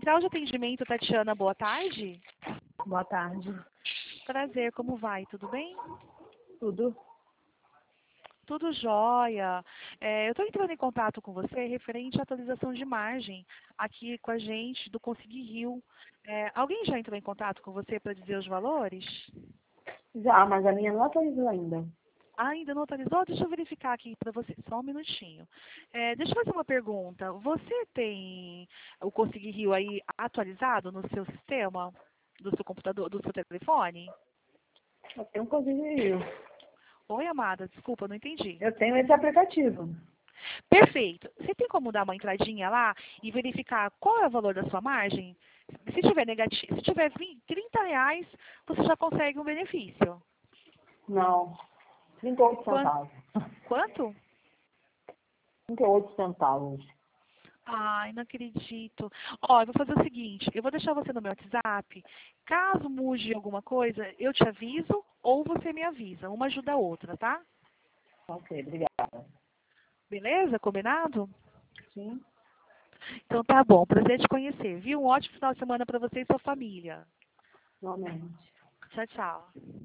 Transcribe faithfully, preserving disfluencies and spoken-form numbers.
Central de Atendimento, Tatiana, boa tarde. Boa tarde. Prazer, como vai? Tudo bem? Tudo? Tudo jóia. É, eu estou entrando em contato com você referente à atualização de margem aqui com a gente do Consegui Rio. É, alguém já entrou em contato com você para dizer os valores? Já, mas a minha não atualizou ainda. Ah, ainda não atualizou? Deixa eu verificar aqui para você, só um minutinho. É, deixa eu fazer uma pergunta. Você tem o Consegui Rio aí atualizado no seu sistema, do seu computador, do seu telefone? Eu tenho um Consegui Rio. Oi, amada, desculpa, não entendi. Eu tenho esse aplicativo. Perfeito. Você tem como dar uma entradinha lá e verificar qual é o valor da sua margem? Se tiver negativo, se tiver vinte, trinta reais, você já consegue um benefício. Não. trinta e oito Quan- centavos. Quanto? trinta e oito centavos. Ai, não acredito. Ó, eu vou fazer o seguinte, eu vou deixar você no meu WhatsApp. Caso mude alguma coisa, eu te aviso ou você me avisa. Uma ajuda a outra, tá? Ok, obrigada. Beleza? Combinado? Sim. Então tá bom. Prazer te conhecer, viu? Um ótimo final de semana para você e sua família. Realmente. Tchau, tchau.